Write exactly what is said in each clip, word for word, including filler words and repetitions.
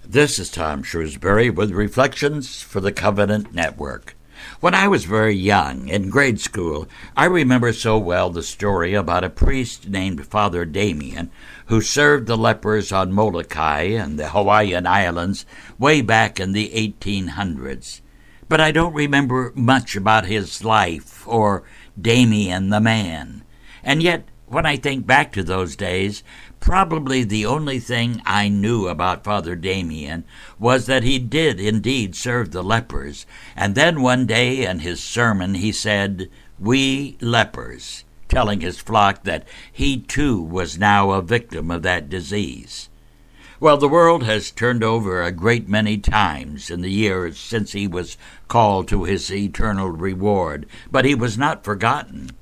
This is Tom Shrewsbury with Reflections for the Covenant Network. When I was very young, in grade school, I remember so well the story about a priest named Father Damien who served the lepers on Molokai and the Hawaiian Islands way back in the eighteen hundreds. But I don't remember much about his life or Damien the man. And yet, when I think back to those days, probably the only thing I knew about Father Damien was that he did indeed serve the lepers, and then one day in his sermon he said, "We lepers," telling his flock that he too was now a victim of that disease. Well, the world has turned over a great many times in the years since he was called to his eternal reward, but he was not forgotten.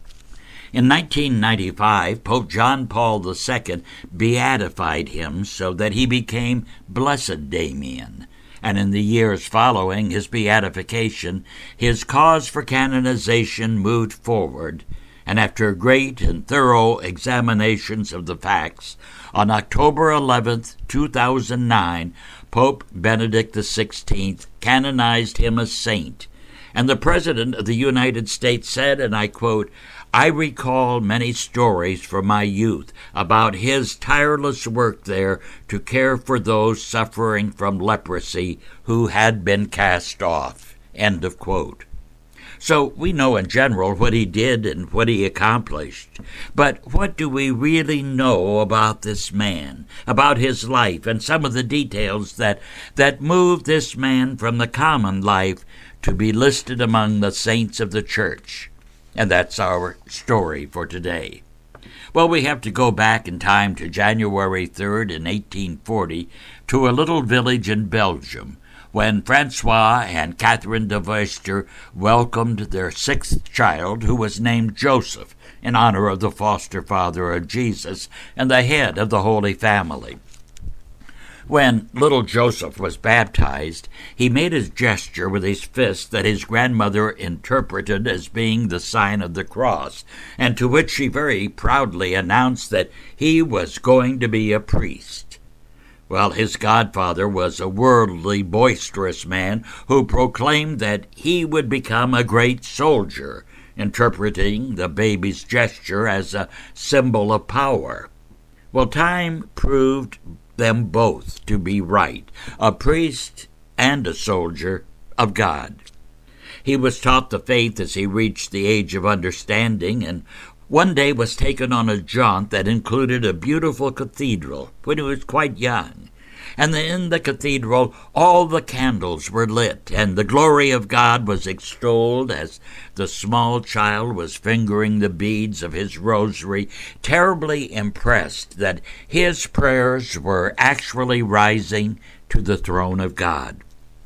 In nineteen ninety-five, Pope John Paul the Second beatified him so that he became Blessed Damien, and in the years following his beatification, his cause for canonization moved forward, and after great and thorough examinations of the facts, on October eleventh, two thousand nine, Pope Benedict the Sixteenth canonized him a saint, and the President of the United States said, and I quote, "I recall many stories from my youth about his tireless work there to care for those suffering from leprosy who had been cast off." End of quote. So we know in general what he did and what he accomplished. But what do we really know about this man, about his life, and some of the details that, that moved this man from the common life to be listed among the saints of the Church? And that's our story for today. Well, we have to go back in time to January third in eighteen forty to a little village in Belgium when Francois and Catherine de Veuster welcomed their sixth child, who was named Joseph, in honor of the foster father of Jesus and the head of the Holy Family. When little Joseph was baptized, he made a gesture with his fist that his grandmother interpreted as being the sign of the cross, and to which she very proudly announced that he was going to be a priest. Well, his godfather was a worldly, boisterous man who proclaimed that he would become a great soldier, interpreting the baby's gesture as a symbol of power. Well, time proved them both to be right, a priest and a soldier of God. He was taught the faith as he reached the age of understanding, and one day was taken on a jaunt that included a beautiful cathedral when he was quite young. And in the cathedral all the candles were lit, and the glory of God was extolled as the small child was fingering the beads of his rosary, terribly impressed that his prayers were actually rising to the throne of God.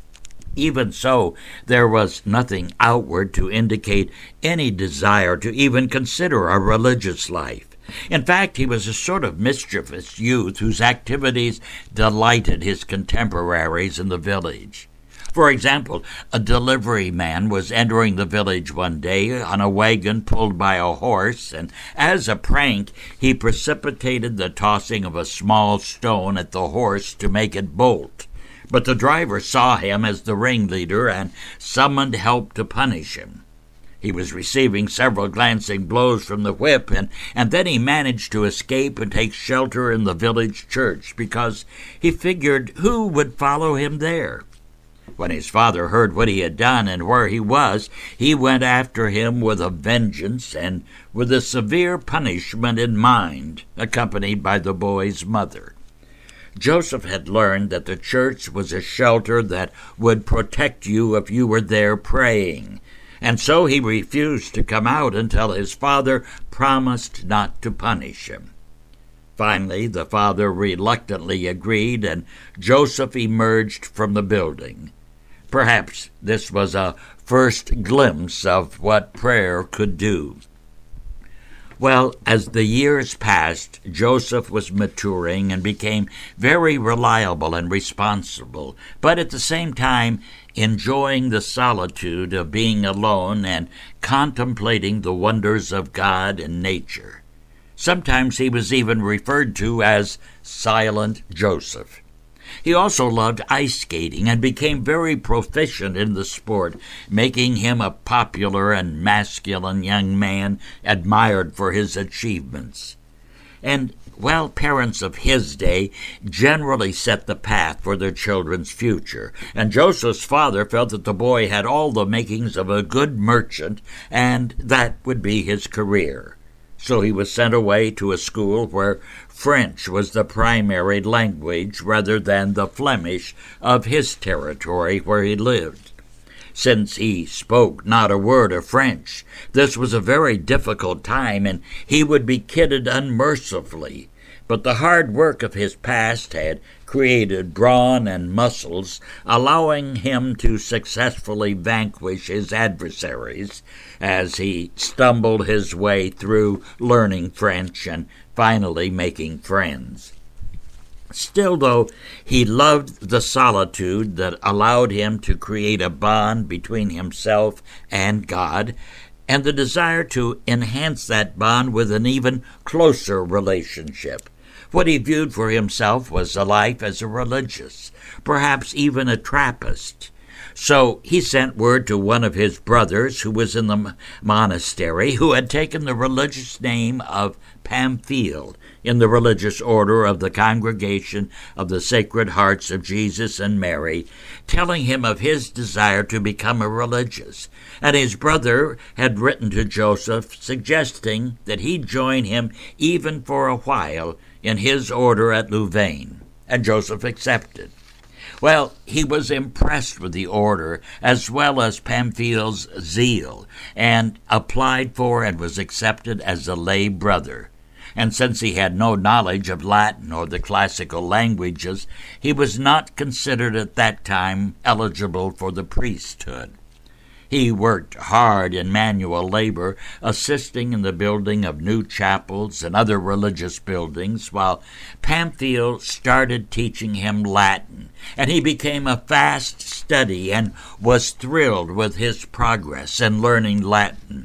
Even so, there was nothing outward to indicate any desire to even consider a religious life. In fact, he was a sort of mischievous youth whose activities delighted his contemporaries in the village. For example, a delivery man was entering the village one day on a wagon pulled by a horse, and as a prank, he precipitated the tossing of a small stone at the horse to make it bolt. But the driver saw him as the ringleader and summoned help to punish him. He was receiving several glancing blows from the whip, and, and then he managed to escape and take shelter in the village church because he figured who would follow him there. When his father heard what he had done and where he was, he went after him with a vengeance and with a severe punishment in mind, accompanied by the boy's mother. Joseph had learned that the church was a shelter that would protect you if you were there praying, and so he refused to come out until his father promised not to punish him. Finally, the father reluctantly agreed, and Joseph emerged from the building. Perhaps this was a first glimpse of what prayer could do. Well, as the years passed, Joseph was maturing and became very reliable and responsible, but at the same time enjoying the solitude of being alone and contemplating the wonders of God and nature. Sometimes he was even referred to as Silent Joseph. He also loved ice skating and became very proficient in the sport, making him a popular and masculine young man admired for his achievements. And, well, parents of his day generally set the path for their children's future, and Joseph's father felt that the boy had all the makings of a good merchant, and that would be his career. So he was sent away to a school where French was the primary language rather than the Flemish of his territory where he lived. Since he spoke not a word of French, this was a very difficult time, and he would be kidded unmercifully. But the hard work of his past had created brawn and muscles, allowing him to successfully vanquish his adversaries as he stumbled his way through learning French and finally making friends. Still, though, he loved the solitude that allowed him to create a bond between himself and God, and the desire to enhance that bond with an even closer relationship. What he viewed for himself was a life as a religious, perhaps even a Trappist. So he sent word to one of his brothers who was in the monastery, who had taken the religious name of Pamphile, in the religious order of the Congregation of the Sacred Hearts of Jesus and Mary, telling him of his desire to become a religious. And his brother had written to Joseph, suggesting that he join him even for a while in his order at Louvain, and Joseph accepted. Well, he was impressed with the order as well as Pamphile's zeal, and applied for and was accepted as a lay brother. And since he had no knowledge of Latin or the classical languages, he was not considered at that time eligible for the priesthood. He worked hard in manual labor, assisting in the building of new chapels and other religious buildings, while Pamphile started teaching him Latin, and he became a fast study and was thrilled with his progress in learning Latin.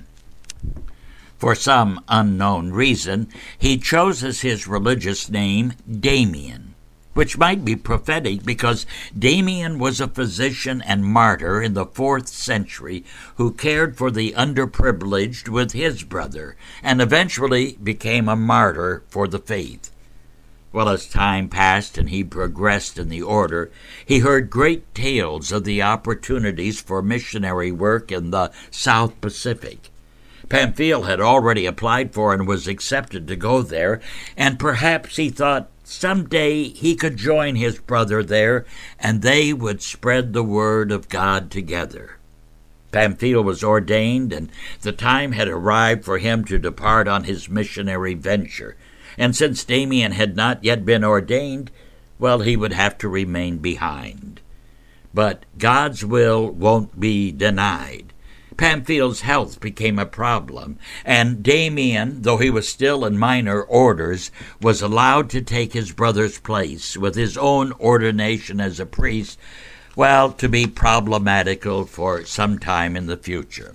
For some unknown reason, he chose as his religious name Damien, which might be prophetic because Damien was a physician and martyr in the fourth century who cared for the underprivileged with his brother and eventually became a martyr for the faith. Well, as time passed and he progressed in the order, he heard great tales of the opportunities for missionary work in the South Pacific. Pamphile had already applied for and was accepted to go there, and perhaps he thought someday he could join his brother there, and they would spread the word of God together. Pamphile was ordained, and the time had arrived for him to depart on his missionary venture. And since Damien had not yet been ordained, well, he would have to remain behind. But God's will won't be denied. Pamphile's health became a problem, and Damien, though he was still in minor orders, was allowed to take his brother's place, with his own ordination as a priest, well, to be problematical for some time in the future.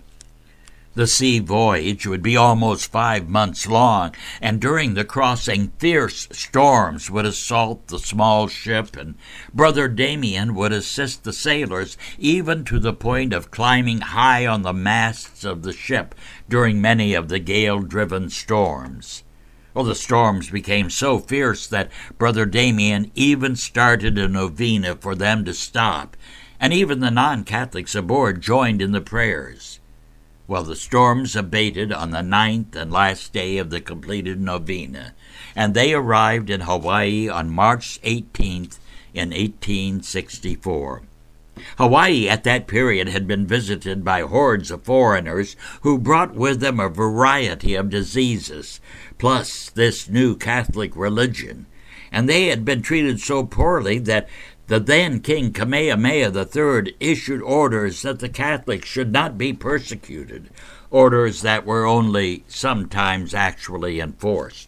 The sea voyage would be almost five months long, and during the crossing fierce storms would assault the small ship, and Brother Damien would assist the sailors even to the point of climbing high on the masts of the ship during many of the gale-driven storms. Well, the storms became so fierce that Brother Damien even started a novena for them to stop, and even the non-Catholics aboard joined in the prayers. Well, the storms abated on the ninth and last day of the completed novena, and they arrived in Hawaii on March eighteenth in eighteen sixty-four. Hawaii at that period had been visited by hordes of foreigners who brought with them a variety of diseases, plus this new Catholic religion, and they had been treated so poorly that the then King Kamehameha the Third issued orders that the Catholics should not be persecuted, orders that were only sometimes actually enforced.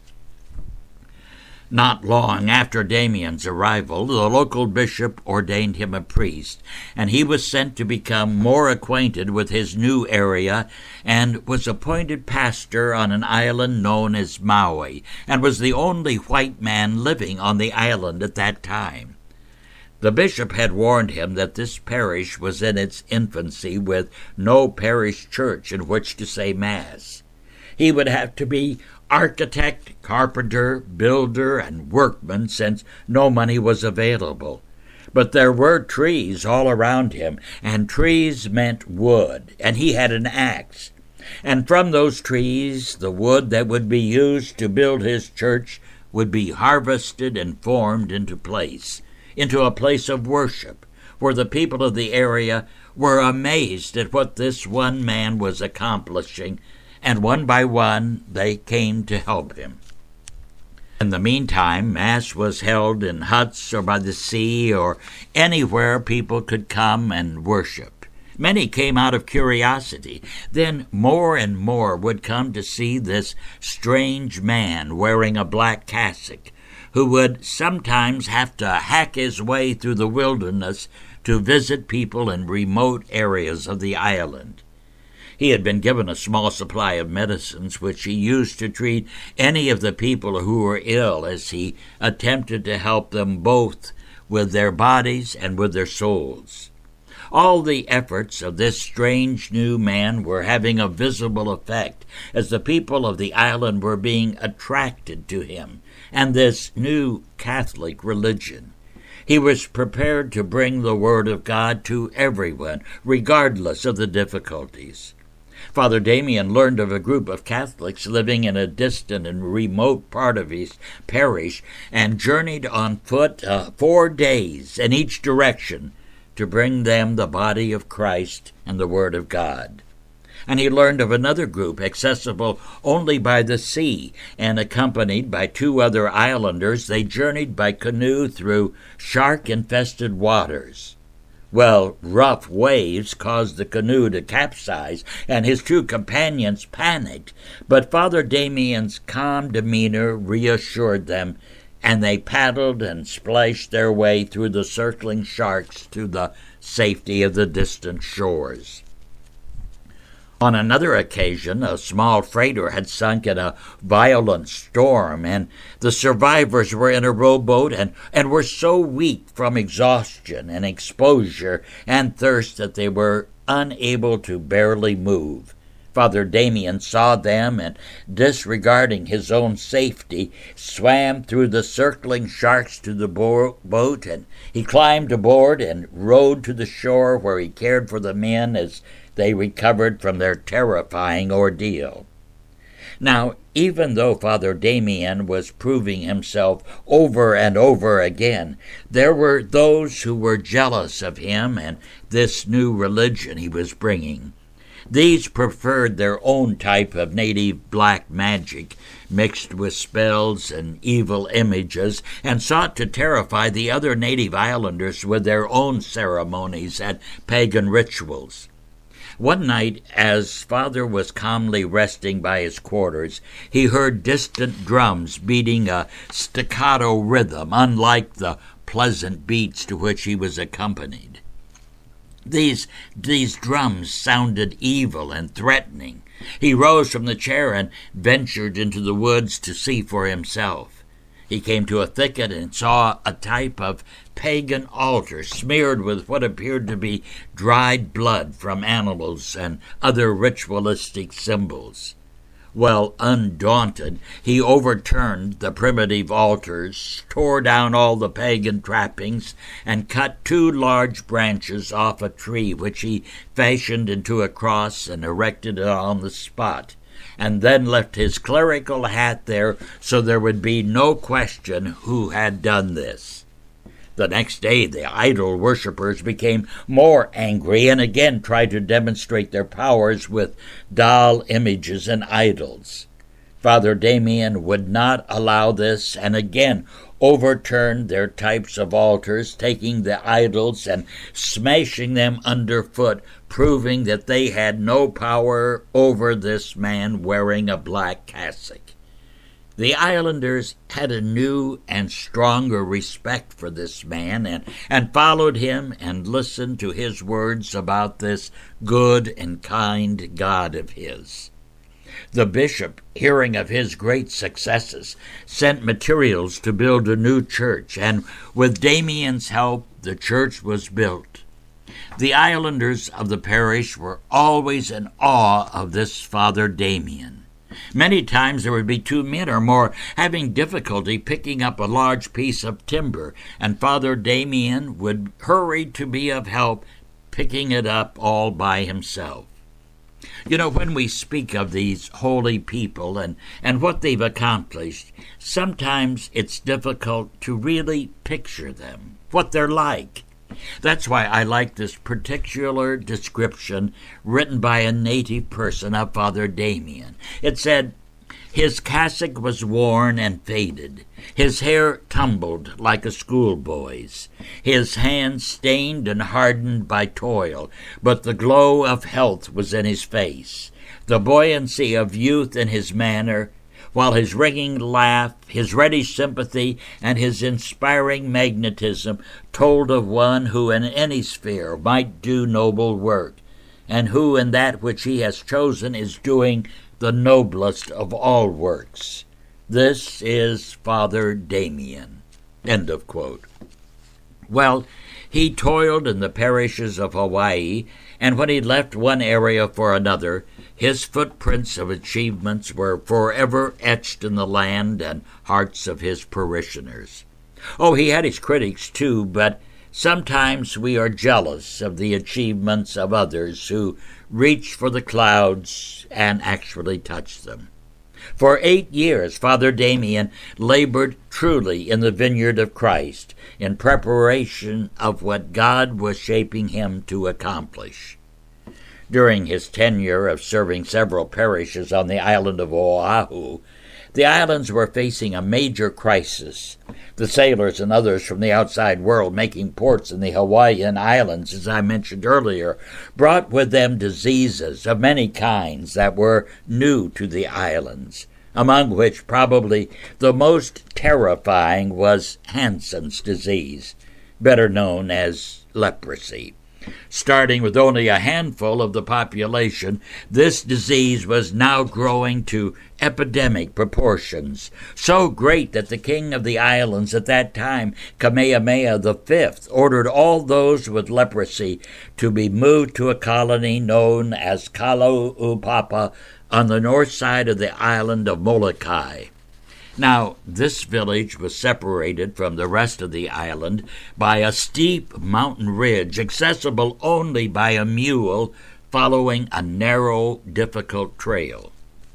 Not long after Damien's arrival, the local bishop ordained him a priest, and he was sent to become more acquainted with his new area and was appointed pastor on an island known as Maui, and was the only white man living on the island at that time. The bishop had warned him that this parish was in its infancy with no parish church in which to say Mass. He would have to be architect, carpenter, builder, and workman since no money was available. But there were trees all around him, and trees meant wood, and he had an axe. And from those trees, the wood that would be used to build his church would be harvested and formed into place, into a place of worship, where the people of the area were amazed at what this one man was accomplishing, and one by one they came to help him. In the meantime, Mass was held in huts or by the sea or anywhere people could come and worship. Many came out of curiosity. Then more and more would come to see this strange man wearing a black cassock, who would sometimes have to hack his way through the wilderness to visit people in remote areas of the island. He had been given a small supply of medicines which he used to treat any of the people who were ill, as he attempted to help them both with their bodies and with their souls. All the efforts of this strange new man were having a visible effect, as the people of the island were being attracted to him and this new Catholic religion. He was prepared to bring the Word of God to everyone, regardless of the difficulties. Father Damien learned of a group of Catholics living in a distant and remote part of his parish and journeyed on foot uh, four days in each direction to bring them the body of Christ and the Word of God. And he learned of another group accessible only by the sea, and accompanied by two other islanders, they journeyed by canoe through shark-infested waters. Well, rough waves caused the canoe to capsize, and his two companions panicked, but Father Damien's calm demeanor reassured them, and they paddled and splashed their way through the circling sharks to the safety of the distant shores. On another occasion, a small freighter had sunk in a violent storm, and the survivors were in a rowboat and, and were so weak from exhaustion and exposure and thirst that they were unable to barely move. Father Damien saw them and, disregarding his own safety, swam through the circling sharks to the bo- boat, and he climbed aboard and rowed to the shore where he cared for the men as they recovered from their terrifying ordeal. Now, even though Father Damien was proving himself over and over again, there were those who were jealous of him and this new religion he was bringing. These preferred their own type of native black magic, mixed with spells and evil images, and sought to terrify the other native islanders with their own ceremonies and pagan rituals. One night, as Father was calmly resting by his quarters, he heard distant drums beating a staccato rhythm, unlike the pleasant beats to which he was accompanied. These, these drums sounded evil and threatening. He rose from the chair and ventured into the woods to see for himself. He came to a thicket and saw a type of pagan altar smeared with what appeared to be dried blood from animals and other ritualistic symbols. Well, undaunted, he overturned the primitive altars, tore down all the pagan trappings, and cut two large branches off a tree, which he fashioned into a cross and erected it on the spot, and then left his clerical hat there so there would be no question who had done this. The next day the idol worshippers became more angry and again tried to demonstrate their powers with doll images and idols. Father Damien would not allow this and again overturned their types of altars, taking the idols and smashing them underfoot, proving that they had no power over this man wearing a black cassock. The islanders had a new and stronger respect for this man and, and followed him and listened to his words about this good and kind God of his. The bishop, hearing of his great successes, sent materials to build a new church, and with Damien's help, the church was built. The islanders of the parish were always in awe of this Father Damien. Many times there would be two men or more having difficulty picking up a large piece of timber, and Father Damien would hurry to be of help, picking it up all by himself. You know, when we speak of these holy people and, and what they've accomplished, sometimes it's difficult to really picture them, what they're like. That's why I like this particular description written by a native person of Father Damien. It said, "His cassock was worn and faded, his hair tumbled like a schoolboy's, his hands stained and hardened by toil, but the glow of health was in his face, the buoyancy of youth in his manner, while his ringing laugh, his ready sympathy, and his inspiring magnetism told of one who in any sphere might do noble work, and who in that which he has chosen is doing the noblest of all works. This is Father Damien." End of quote. Well, he toiled in the parishes of Hawaii, and when he left one area for another, his footprints of achievements were forever etched in the land and hearts of his parishioners. Oh, he had his critics too, but sometimes we are jealous of the achievements of others who reach for the clouds and actually touch them. For eight years, Father Damien labored truly in the vineyard of Christ in preparation of what God was shaping him to accomplish. During his tenure of serving several parishes on the island of Oahu, the islands were facing a major crisis. The sailors and others from the outside world making ports in the Hawaiian Islands, as I mentioned earlier, brought with them diseases of many kinds that were new to the islands, among which probably the most terrifying was Hansen's disease, better known as leprosy. Starting with only a handful of the population, this disease was now growing to epidemic proportions, so great that the king of the islands at that time, Kamehameha the Fifth, ordered all those with leprosy to be moved to a colony known as Kalaupapa on the north side of the island of Molokai. Now, this village was separated from the rest of the island by a steep mountain ridge accessible only by a mule following a narrow, difficult trail.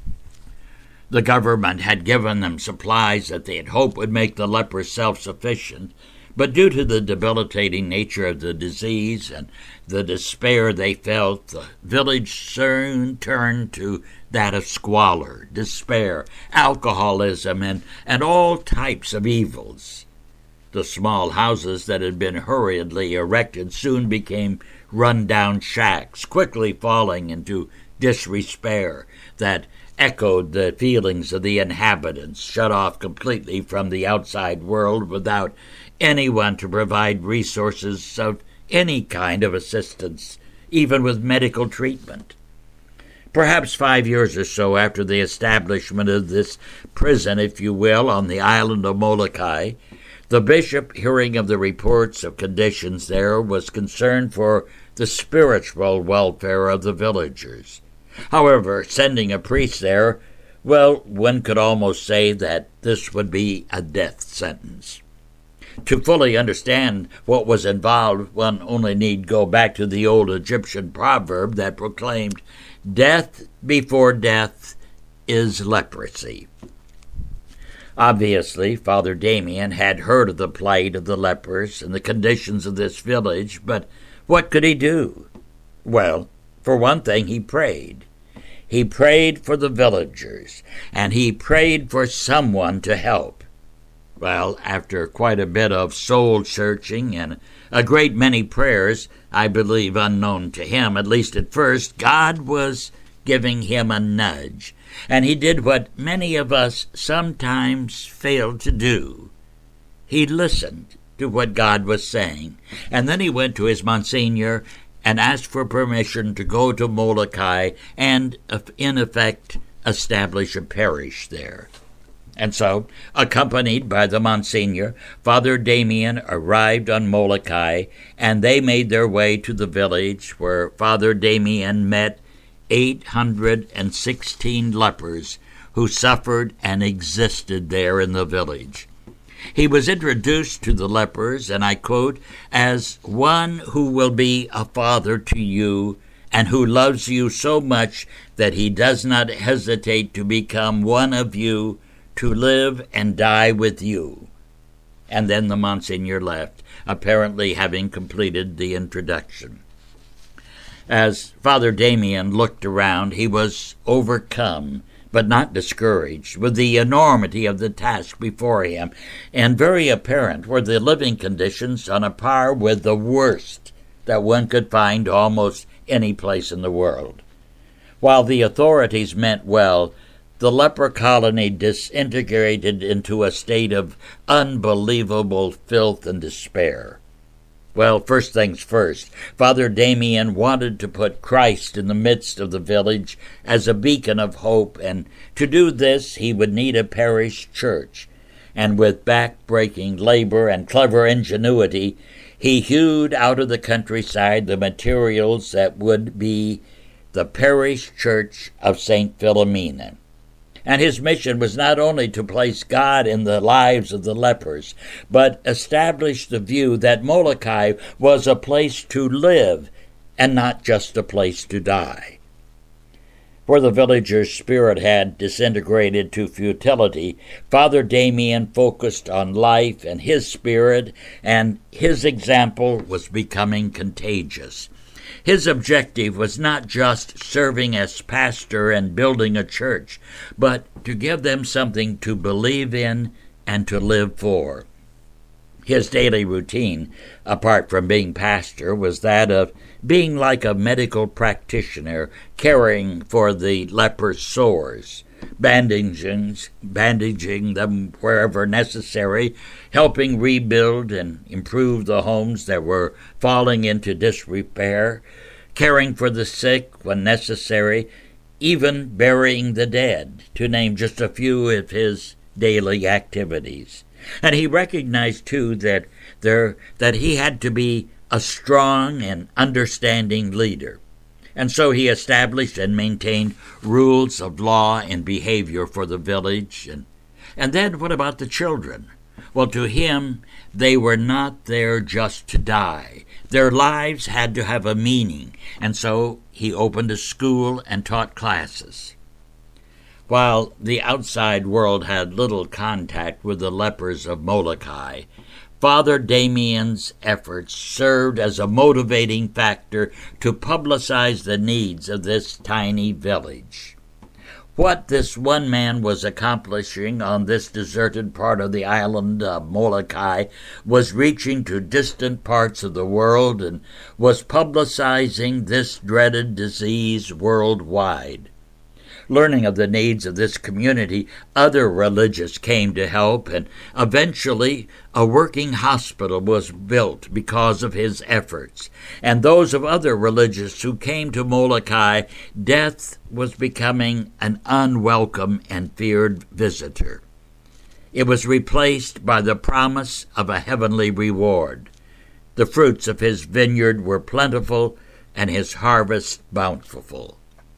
The government had given them supplies that they had hoped would make the lepers self-sufficient, but due to the debilitating nature of the disease and the despair they felt, the village soon turned to that of squalor, despair, alcoholism, and, and all types of evils. The small houses that had been hurriedly erected soon became run-down shacks, quickly falling into disrepair that echoed the feelings of the inhabitants, shut off completely from the outside world without anyone to provide resources of any kind of assistance, even with medical treatment. Perhaps five years or so after the establishment of this prison, if you will, on the island of Molokai, the bishop, hearing of the reports of conditions there, was concerned for the spiritual welfare of the villagers. However, sending a priest there, well, one could almost say that this would be a death sentence. To fully understand what was involved, one only need go back to the old Egyptian proverb that proclaimed, "Death before death is leprosy." Obviously, Father Damien had heard of the plight of the lepers and the conditions of this village, but what could he do? Well, for one thing, he prayed. He prayed for the villagers, and he prayed for someone to help. Well, after quite a bit of soul-searching and a great many prayers, I believe unknown to him, at least at first, God was giving him a nudge, and he did what many of us sometimes fail to do. He listened to what God was saying, and then he went to his Monsignor and asked for permission to go to Molokai and, in effect, establish a parish there. And so, accompanied by the Monsignor, Father Damien arrived on Molokai, and they made their way to the village where Father Damien met eight hundred sixteen lepers who suffered and existed there in the village. He was introduced to the lepers, and I quote, as one who will be a father to you and who loves you so much that he does not hesitate to become one of you, to live and die with you. And then the Monsignor left, apparently having completed the introduction. As Father Damien looked around, he was overcome, but not discouraged, with the enormity of the task before him, and very apparent were the living conditions on a par with the worst that one could find almost any place in the world. While the authorities meant well, the leper colony disintegrated into a state of unbelievable filth and despair. Well, first things first, Father Damien wanted to put Christ in the midst of the village as a beacon of hope, and to do this he would need a parish church. And with back-breaking labor and clever ingenuity, he hewed out of the countryside the materials that would be the parish church of Saint Philomena. And his mission was not only to place God in the lives of the lepers, but establish the view that Molokai was a place to live and not just a place to die. Where the villagers' spirit had disintegrated to futility, Father Damien focused on life and his spirit, and his example was becoming contagious. His objective was not just serving as pastor and building a church, but to give them something to believe in and to live for. His daily routine, apart from being pastor, was that of being like a medical practitioner, caring for the leper's sores, bandaging, bandaging them wherever necessary, helping rebuild and improve the homes that were falling into disrepair, caring for the sick when necessary, even burying the dead, to name just a few of his daily activities. And he recognized, too, that there that he had to be a strong and understanding leader. And so he established and maintained rules of law and behavior for the village. And, and then what about the children? Well, to him, they were not there just to die. Their lives had to have a meaning, and so he opened a school and taught classes. While the outside world had little contact with the lepers of Molokai, Father Damien's efforts served as a motivating factor to publicize the needs of this tiny village. What this one man was accomplishing on this deserted part of the island of Molokai was reaching to distant parts of the world and was publicizing this dreaded disease worldwide. Learning of the needs of this community, other religious came to help, and eventually a working hospital was built because of his efforts. And those of other religious who came to Molokai, death was becoming an unwelcome and feared visitor. It was replaced by the promise of a heavenly reward. The fruits of his vineyard were plentiful, and his harvest bountiful.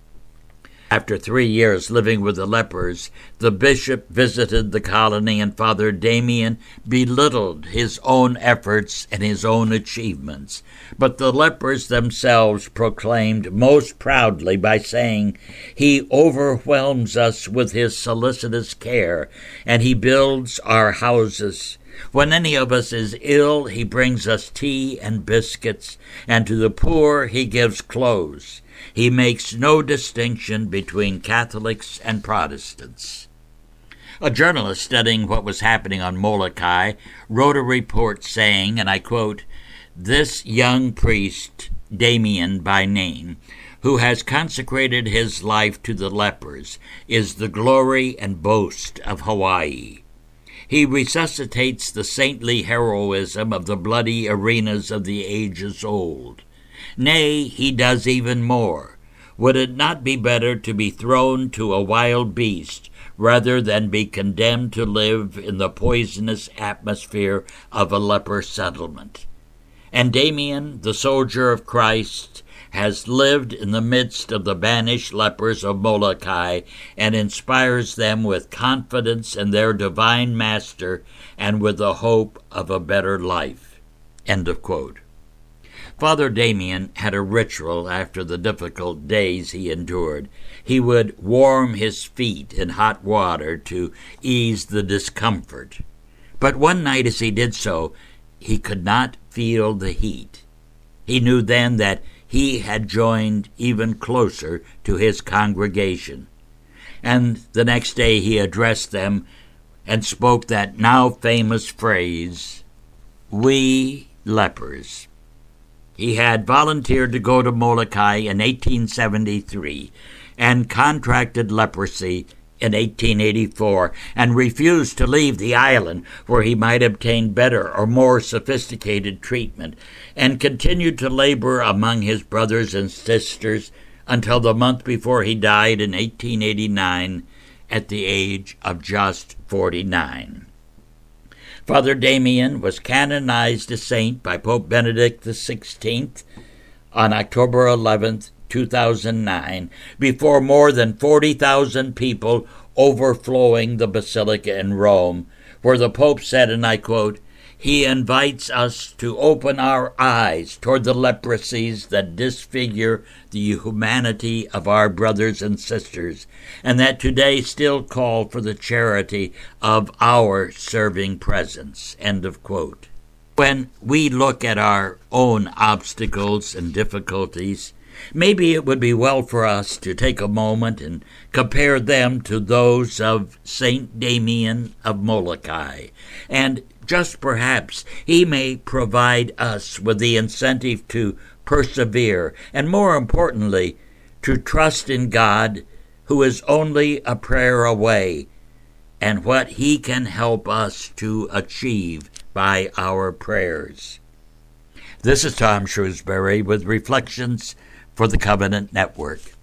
After three years living with the lepers, the bishop visited the colony, and Father Damien belittled his own efforts and his own achievements. But the lepers themselves proclaimed most proudly by saying, "He overwhelms us with his solicitous care, and he builds our houses. When any of us is ill, he brings us tea and biscuits, and to the poor he gives clothes. He makes no distinction between Catholics and Protestants." A journalist studying what was happening on Molokai wrote a report saying, and I quote, "This young priest, Damien by name, who has consecrated his life to the lepers, is the glory and boast of Hawaii. He resuscitates the saintly heroism of the bloody arenas of the ages old. Nay, he does even more. Would it not be better to be thrown to a wild beast rather than be condemned to live in the poisonous atmosphere of a leper settlement? And Damien, the soldier of Christ, has lived in the midst of the banished lepers of Molokai and inspires them with confidence in their divine master and with the hope of a better life. End of quote. Father Damien had a ritual after the difficult days he endured. He would warm his feet in hot water to ease the discomfort. But one night as he did so, he could not feel the heat. He knew then that he had joined even closer to his congregation. And the next day he addressed them and spoke that now famous phrase, "We lepers." He had volunteered to go to Molokai in eighteen seventy-three and contracted leprosy in eighteen eighty-four and refused to leave the island where he might obtain better or more sophisticated treatment, and continued to labor among his brothers and sisters until the month before he died in eighteen eighty-nine at the age of just forty-nine. Father Damien was canonized a saint by Pope Benedict the sixteenth on October eleventh, two thousand nine, before more than forty thousand people overflowing the Basilica in Rome, where the Pope said, and I quote, "He invites us to open our eyes toward the leprosies that disfigure the humanity of our brothers and sisters, and that today still call for the charity of our serving presence." End of quote. When we look at our own obstacles and difficulties, maybe it would be well for us to take a moment and compare them to those of Saint Damien of Molokai, and just perhaps he may provide us with the incentive to persevere, and more importantly, to trust in God, who is only a prayer away, and what he can help us to achieve by our prayers. This is Tom Shrewsbury with Reflections for the Covenant Network.